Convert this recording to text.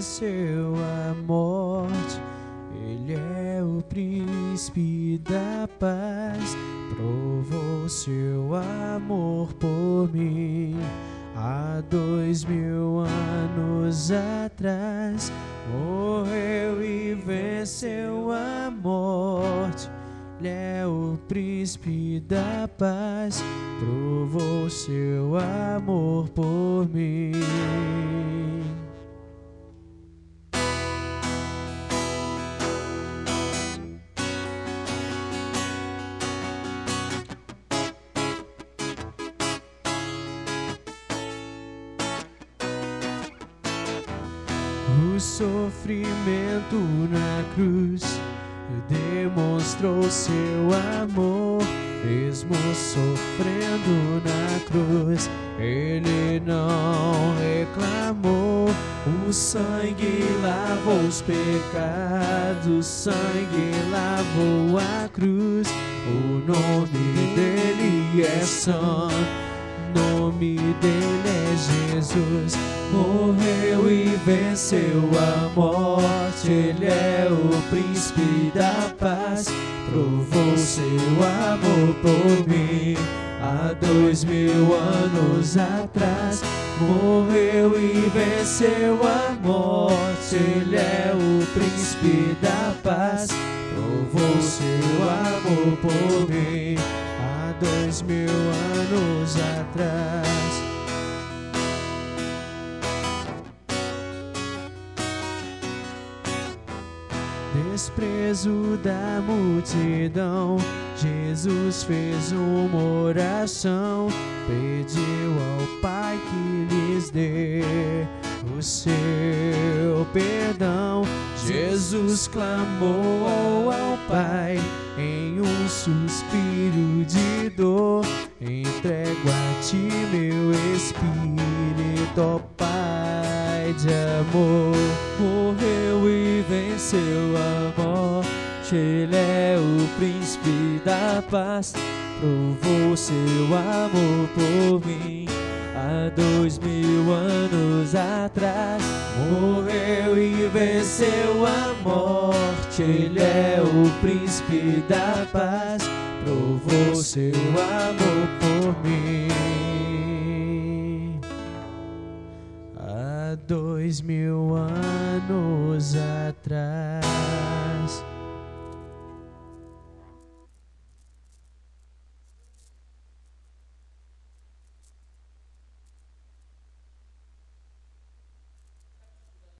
venceu a morte. Ele é o príncipe da paz, provou seu amor por mim. Há 2000 anos atrás, morreu e venceu a morte. Ele é o príncipe da paz, provou seu amor por mim. O sofrimento na cruz demonstrou seu amor. Mesmo sofrendo na cruz, ele não reclamou. O sangue lavou os pecados, o sangue lavou a cruz. O nome dele é santo, o nome dele é Jesus. Morreu e venceu a morte. Ele é o príncipe da paz, provou seu amor por mim. Há 2000 anos atrás, morreu e venceu a morte. Ele é o príncipe da paz, provou seu amor por mim. Há 2000 anos atrás. Desprezo da multidão, Jesus fez uma oração, pediu ao Pai que lhes dê o seu perdão. Jesus clamou ao Pai em um suspiro de dor: entrego a ti meu espírito, ó Pai de amor. Morreu e venceu a morte, ele é o príncipe da paz, provou seu amor por mim. Há 2000 anos atrás, morreu e venceu a morte. Ele é o príncipe da paz, provou seu amor por mim. Há 2000 anos atrás.